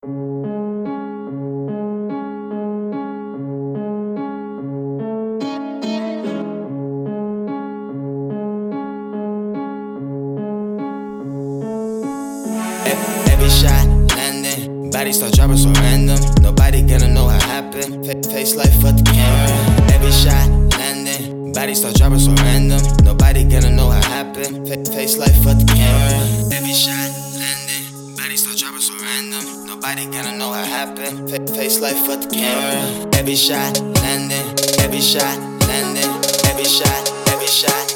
Every shot landing, body start dropping so random. Nobody gonna know how happened. Face life for the camera. Every shot landing, body start dropping so random. Nobody gonna know how happened. Face life for the camera. Every shot landing, body start dropping so random. Nobody gonna know how happened. Face life for the camera. Every shot landing, every shot landing, every shot, every shot.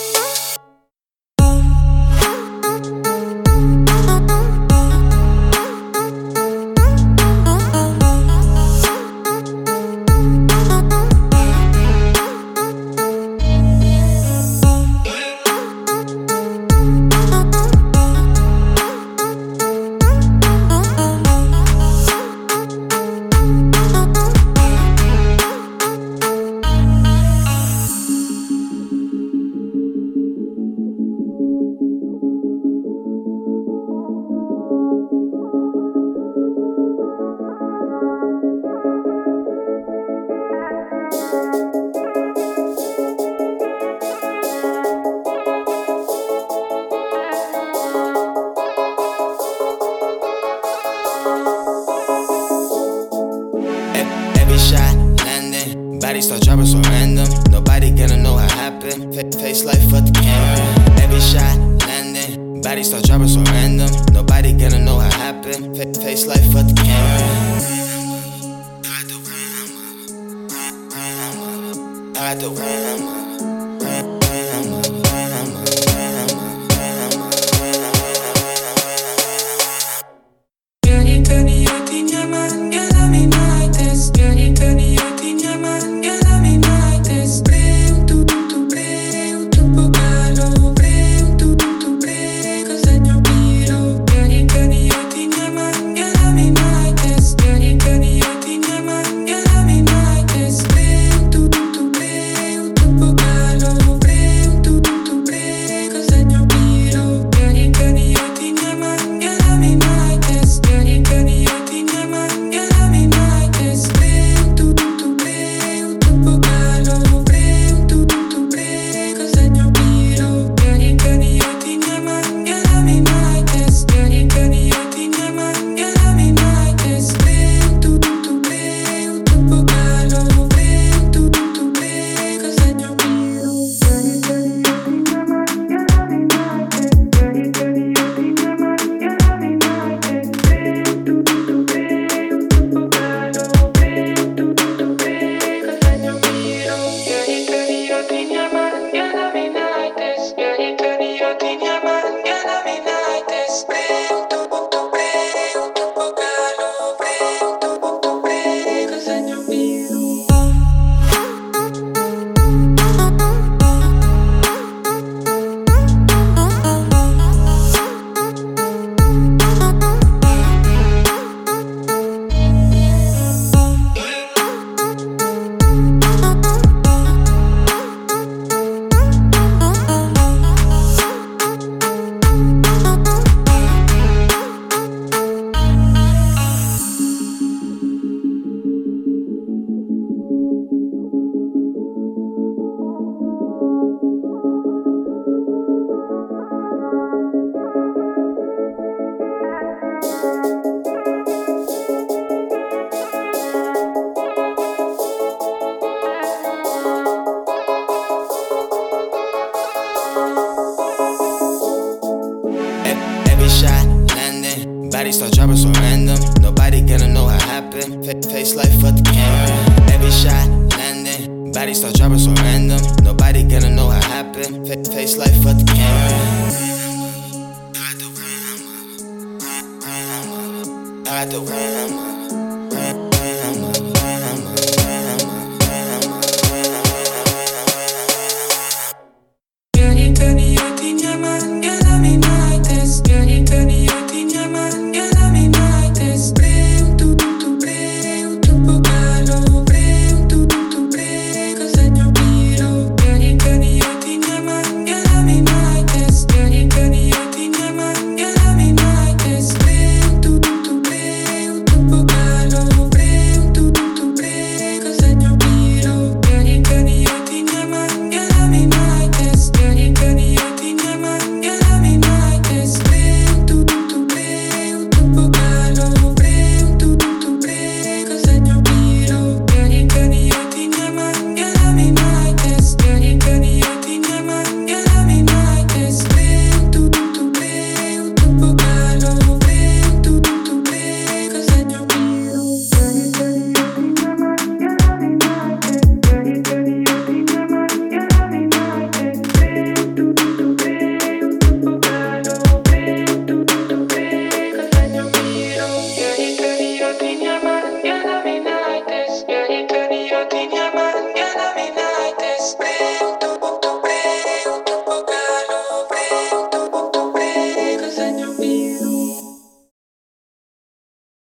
Every shot landing, body start dropping so random. Nobody gonna know how happened. Face life for the camera. Every shot landing, body start dropping so random. Nobody gonna know how happened. Face life for the camera. I like the way I'm body start dropping so random. Nobody gonna know how happened. Face life for the camera. Every shot landing, body start dropping so random. Nobody gonna know how happened. Face life for the camera. I like the way I'm